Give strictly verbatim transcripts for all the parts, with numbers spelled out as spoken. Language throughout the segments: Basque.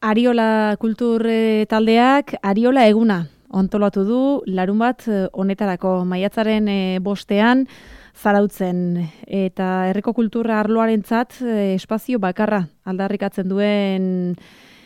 Ariola kultur eh, taldeak Ariola eguna ontolatu du larun bat eh, honetarako maiatzaren eh, bostean Zarautzen eta herriko kultura arloarentzat eh, espazio bakarra aldarrikatzen duen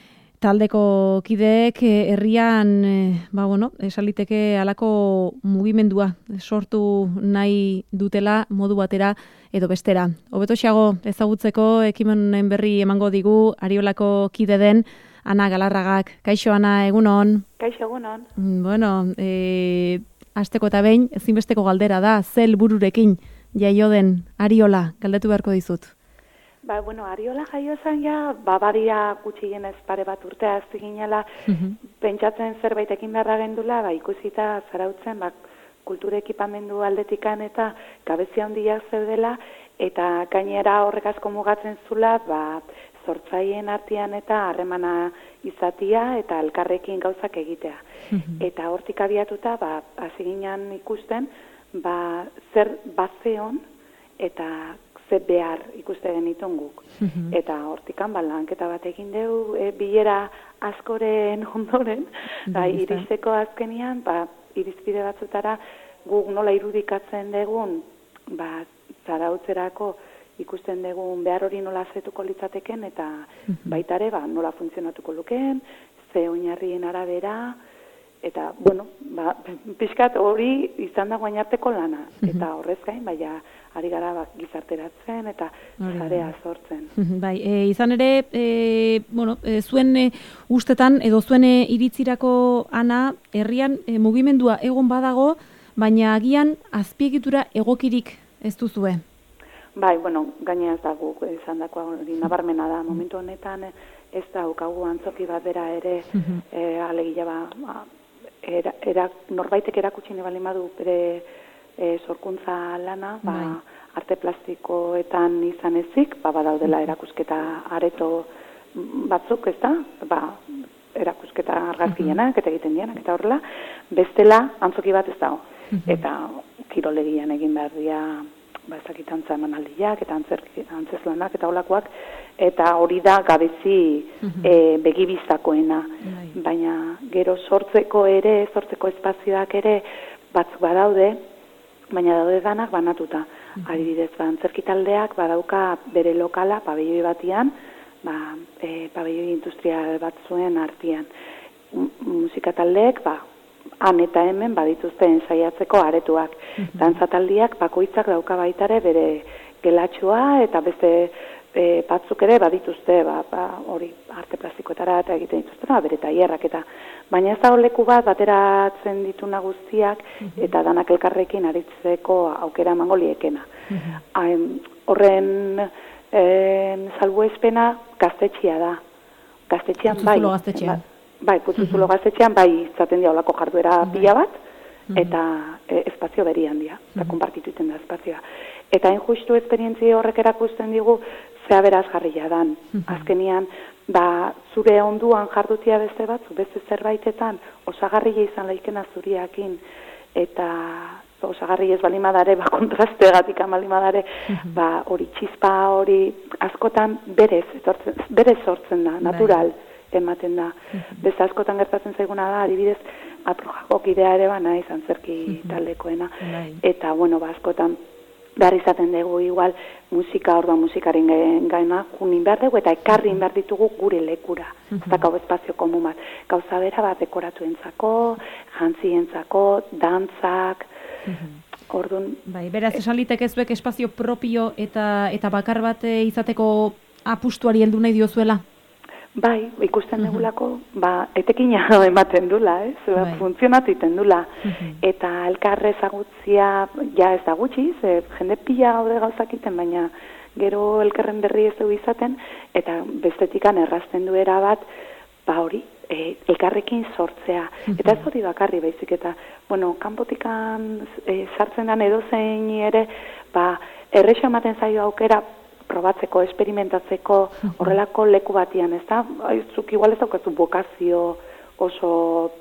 taldeko kideek eh, herrian eh, ba bueno, esaliteke halako mugimendua sortu nahi dutela modu batera edo bestera. Hobetoxeago ezagutzeko ekimen berri emango digu Ariolako kide den Ana Galarragak. Kaixo, Ana, egunon. Kaixo, egunon. Bueno, e, asteko eta behin, ezinbesteko galdera da, zel bururekin jaio den Ariola, galdetu beharko dizut. Ba, bueno, Ariola jaio zen ja, babaria gutxienez pare bat urtea ez ginela, uh-huh. Pentsatzen zerbaitekin beharra gendula, ba, ikusita Zarautzen, ba, kultura ekipamendu aldetikan eta gabezia handiak zeudela, eta gainera horrek asko mugatzen zula, ba, sortzaien artean eta harremana izatia eta elkarrekin gauzak egitea. Mm-hmm. Eta hortik abiatuta, ba, hasi ginen ikusten, ba, zer bazeon eta zer behar ikuste genitun guk. Mm-hmm. Eta hortikan, ba, lanketa bat egin dugu, e, bilera askoren ondoren, ba, iristeko azkenian, ba, irizpide batzutara guk nola irudikatzen dugun, ba, Zarautzerako ikusten dugun behar hori nola zetuko litzateken eta baitare ba, nola funtzionatuko lukeen, ze oinarrien arabera, eta, bueno, ba, pixkat hori izan da guainarteko lana. Eta horrez gain, baina ari gara ba, gizarteratzen eta zarea sortzen. Bai, e, izan ere, e, bueno, e, zuen e, ustetan edo zuen e, iritzirako Ana, herrian e, mugimendua egon badago, baina agian azpiegitura egokirik ez duzue. Bai, bueno, gaina ez dago izan dakoa hori nabarmena da. Momentu honetan ez daukagu antzoki bat bera ere, uh-huh. e, alegia ba, era, era, norbaitek erakutsi baldin badu bere e, sorkuntza lana, ba, bai. Arte plastikoetan izan ezik, ba, badaudela erakusketa areto batzuk, ez da? Ba, erakusketa argazkienak, uh-huh. eta egiten dienak, eta horrela, bestela antzoki bat ez dago. Uh-huh. Eta kirolegian egin behar dira, ba, ezakitantza emanaldiak eta antzeslanak eta olakoak, eta hori da gabezi uh-huh. e, begibistakoena. Uh-huh. Baina gero sortzeko ere, sortzeko espazioak ere batzuk badaude, baina daude danak banatuta. Uh-huh. Adibidez, ba, antzerkitaldeak badauka bere lokala, pabelloi batian, ba, e, pabelloi industrial batzuen artean. M- musikataldeek, ba, han eta hemen badituzte ensaiatzeko aretuak. Mm-hmm. Dantzataldiak bakoitzak dauka baitare bere gelatxoa eta beste e, batzuk ere badituzte ba, ba, hori arte plastikoetara eta egiten dituztena bere tailerrak eta baina ez dago leku bat bateratzen dituna guztiak mm-hmm. eta danak elkarrekin aritzeko aukera emango liekena. Mm-hmm. Horren en, salbuespena gaztetxea da. Gaztetxean bai. Gaztetxean. Bai, putzuzulo uh-huh. gaztetxean, bai, izaten dia olako jarduera uh-huh. pila bat, eta e, espazio berian dia, eta uh-huh. konpartitu iten da espazioa. Eta injustu esperientzia horrek erakusten digu, zea beraz jarria dan. Uh-huh. Azkenian, ba, zure onduan jardutia beste batzu, beste zerbaitetan, osagarria izan laikena zuriakin, eta osagarri ez balimadare, ba, kontrastegatik balimadare, uh-huh. ba, hori txispa hori, askotan berez, etortzen, berez sortzen da, natural. Bai. Ematen da. Uh-huh. Beste askotan gertatzen zaiguna da, adibidez, aprojako kidea ere bana izan zerki uh-huh. taldekoena. Uh-huh. Eta, bueno, ba, askotan behar izaten dugu igual musika, orduan musikaren gaina junin behar dugu, eta ekarrin behar ditugu gure lekura. Uh-huh. Eta gau espazio komun bat. Gauza bera bat dekoratuentzako, jantzientzako, dantzak, uh-huh. Orduan... Bai, beraz, esalitek ez zuek espazio propio eta, eta bakar bat izateko apustuari heldu nahi diozuela? Bai, ikusten uh-huh. degulako, ba, etekina ematen dula, ez? Bai. Funtzionatu iten dula. Uh-huh. Eta elkarre ezagutzia, ja ez da gutxi, ze jende pila gaude gauzak iten, baina gero elkarren berri ez du izaten, eta bestetikan errazten duera bat, ba hori, e, elkarrekin sortzea. Uh-huh. Eta ez hori bakarri baizik, eta, bueno, kanpotikan e, sartzen dan edozein ere, ba, errexo ematen zaio aukera, probatzeko, experimentatzeko horrelako leku batian, ez da? Zuk igual ez daukazu bokazio oso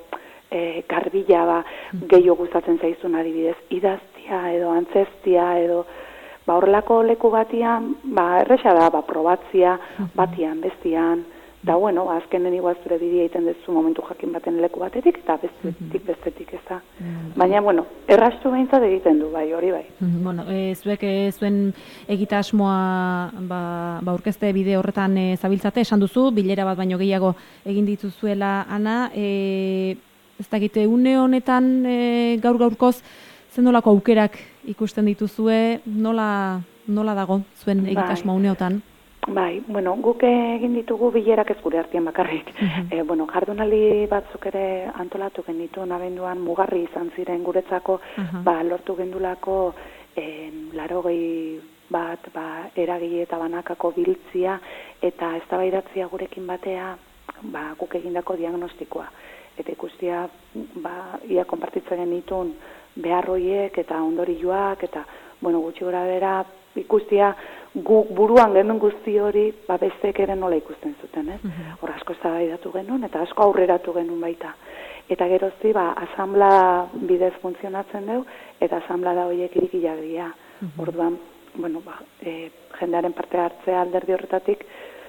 e, garbila ba, gehiago gustatzen zaizun adibidez, idaztia edo antzestia edo ba, horrelako leku batian, ba, erresa da, ba, probatzia batian, bestian, Eta, bueno, azkenen igual zure bidea egiten duzu momentu jakin baten leku batetik, eta bestetik, bestetik ez da. Baina, bueno, errastu behintzat egiten du, bai, hori bai. Bueno, e, zuek e, zuen egitasmoa ba, ba aurkezte bide horretan e, zabiltzate, esan duzu, bilera bat baino gehiago egin dituzuela, Ana, e, ez dakite, une honetan e, gaur-gaurkoz, zen nolako aukerak ikusten dituzue, nola, nola dago zuen egitasmoa bai. Uneotan? Bai, bueno, guk egin ditugu bilerak ez gure artean bakarrik. Uh-huh. E, bueno, jardunaldi batzuk ere antolatu genditu, abenduan mugarri izan ziren guretzako, uh-huh. ba, lortu gendulako e, larogei bat, ba, eragile eta banakako biltzia, eta eztabaidatzea gurekin batea, ba, guk egindako diagnostikoa. Eta ikustia, ba, ia konpartitzen genitun beharroiek eta ondorioak, eta, bueno, gutxi gora bera, ikustia, gu buruan genuen guzti hori, ba besteek ere nola ikusten zuten, ez? Hor asko eztabaidatu genuen eta asko aurreratu genuen baita. Eta gerozti, ba, asamblea bidez funtzionatzen dugu, eta asamblea horiek irikiak dira. Orduan, bueno, ba, e, jendearen parte hartzea alderdi horretatik,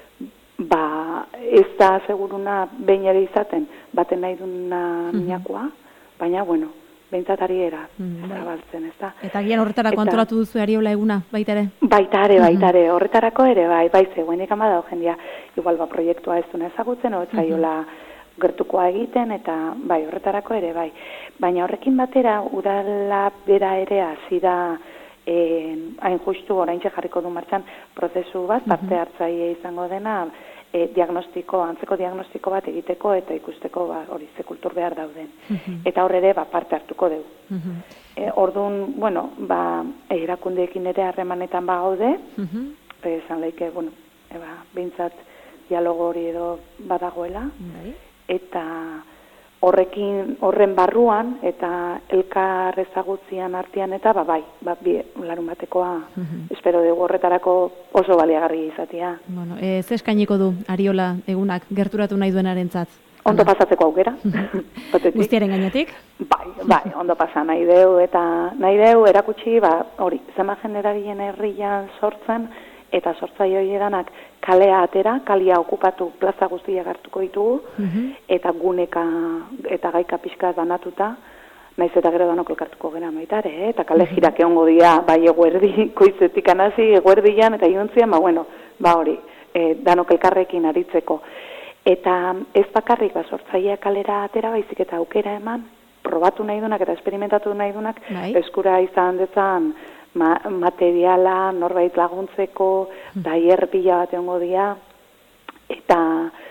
ba, ez da seguruna behin ere izaten, baten nahi duna minakoa, baina, bueno, behintzatari era, zabaltzen, ez da. Eta gian horretarako antolatu duzu Ariola eguna, baita ere? Baita ere, baita ere, horretarako ere, bai, bai, zegoenik ama da, jendia, igual, ba, proiektua ez duna ezagutzen, hotzaiola gertukoa egiten, eta, bai, horretarako ere, bai. Baina horrekin batera, udala bera ere hasi da, hain justu, oraintxe jarriko du martxan, prozesu bat, parte hartzaile izango dena, E, diagnostiko, antzeko diagnostiko bat egiteko eta ikusteko ba, hori ze kultur behar dauden. Uh-huh. Eta horre ere ba, parte hartuko dugu. Uh-huh. E, orduan, bueno, ba, erakundeekin ere harremanetan ba gaude, uh-huh. esan leike, bueno, e, ba, bintzat dialogo hori edo badagoela, uh-huh. eta horrekin, horren barruan, eta elkar ezagutzian artean eta, ba, bai, ba, bi, larun batekoa, uh-huh. espero dugu horretarako oso baliagarri izatea. Bueno, e, ze eskainiko du Ariola egunak gerturatu nahi duenarentzat? Ondo pasatzeko aukera. Guztiaren gainetik? Bai, bai, ondo pasa nahi deu, eta nahi deu erakutsi, ba, hori, zema jeneragilen herrian sortzen, eta sortzaile hori edanak kalea atera, kalia okupatu plaza guztiak hartuko ditugu, uh-huh. eta guneka eta gaika pixka banatuta, naiz eta gero danok elkartuko gera baitare, eh? Eta kale jirak egongo dira, bai eguerdi, koizetik anazi, eguerdian, eta iuntzian, ba, bueno, ba hori, e, danok elkarrekin aritzeko. Eta ez bakarrik, ba, sortzailea kalera atera, baizik eta aukera eman, probatu nahi dunak eta experimentatu nahi dunak, bai. Eskura izan dezan, Ma, materiala, norbait laguntzeko, tailer pila bat egongo dira, eta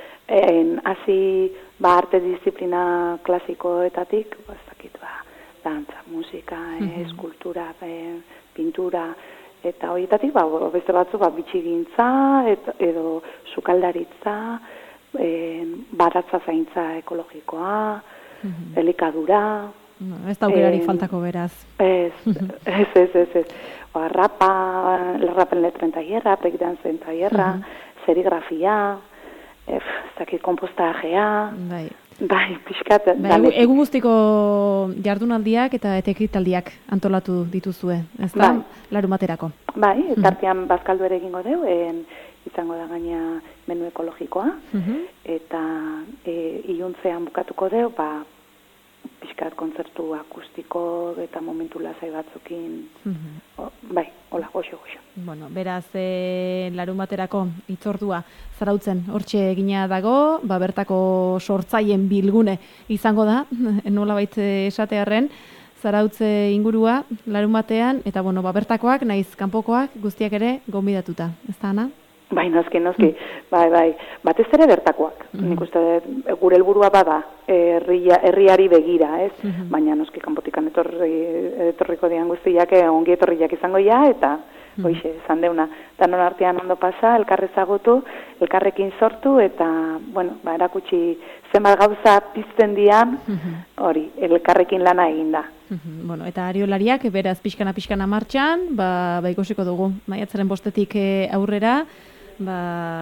hasi ba, arte disiplina klasikoetatik, ba, ez dakit, ba, dantza, musika, eh, eskultura, eh, pintura, eta horietatik, ba, beste batzu, ba, bitxigintza, et, edo sukaldaritza, eh, baratza zaintza ekologikoa, mm-hmm. elikadura. No, ez daukerarik eh, faltako beraz. Ez, ez, ez, ez, ez. O, rapa, rapen letren taierra, breakdancen taierra, uh-huh. serigrafia, ez dakit kompostajea, bai, bai pixkat. Bai, egu, egu guztiko jardunaldiak eta etekitaldiak antolatu dituzue, ez da? Bai. Larun baterako. Bai, tartean uh-huh. bazkaldu ere egingo deu, en, izango da gaina menu ekologikoa, uh-huh. eta e, iluntzean bukatuko deu, ba, pixkat kontzertu akustiko eta momentu lasai batzukin, mm-hmm. o, bai, hola, goxo-goxo. Bueno, beraz, e, larun baterako itzordua Zarautzen hortxe egina dago, ba, bertako sortzaien bilgune izango da, nola baitz esatearren, Zarautze ingurua larun batean, eta bueno, ba, bertakoak, naiz kanpokoak, guztiak ere gonbidatuta, ez da, Ana? Bai, noski, noski, bai, bai, batez ere bertakoak. Mm-hmm. Nik uste, gure helburua bada, herria, herriari begira, ez? Mm-hmm. Baina noski, kanpotikan etorri, etorriko dian guztiak, ongi etorriak izango ja, eta, mm-hmm. hoixe, esan deuna, danon artean ondo pasa, elkarrezagutu, elkarrekin sortu, eta, bueno, ba, erakutsi zenbat gauza pizten dian, hori, mm-hmm. elkarrekin lana eginda. Mm-hmm. Bueno, eta ariolariak, beraz, pixkana-pixkana martxan, ba, ba ikusiko dugu, maiatzaren bostetik aurrera, ba,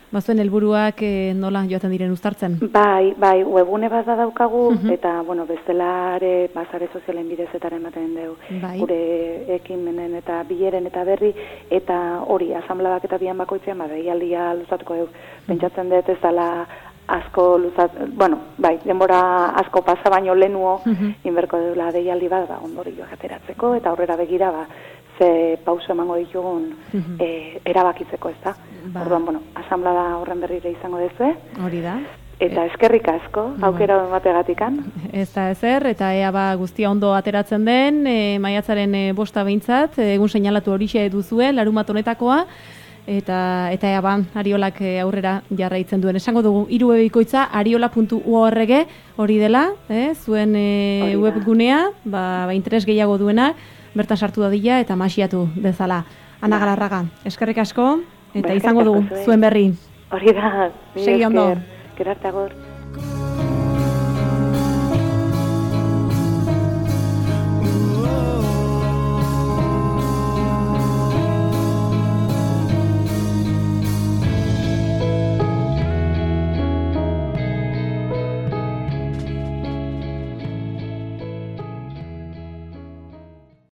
Bazuen helburuak e, nola joaten diren uztartzen? Bai, bai, webune bat da daukagu, uh-huh. eta, bueno, bestelare, bazare sozialen bidezetaren ematen dugu. Bai. Gure ekimenen eta bileren eta berri, eta hori, asamladak eta bian bakoitzean, ba, deialdia luzatuko dugu. Pentsatzen dut ez dela asko luzat, bueno, bai, denbora asko pasa baino lehenuo, uh-huh. inberko dela deialdi bat, ba, ondori joak ateratzeko, eta aurrera begira, ba, ze pauso emango ditugun uh-huh. e, erabakitzeko, ez da? Ba. Orduan, bueno, asamblada horren berrire izango dezue. Hori da. Eta eskerrik asko, aukera emategatikan. Ez da ezer, eta ea ba guztia ondo ateratzen den, e, maiatzaren e, bosta behintzat, egun seinalatu horixe duzue, larumat honetakoa, eta eta ea ba, Ariolak aurrera jarraitzen duen. Esango dugu, hiru bikoitza ariola puntu org hori dela, eh, zuen e, webgunea, ba, ba interes gehiago duena, bertan sartu dadila eta masiatu dezala. Ana Galarraga, eskerrik asko, eta ba, izango dugu, zuen berri. Hori da, segi ondo. Gerarte agor.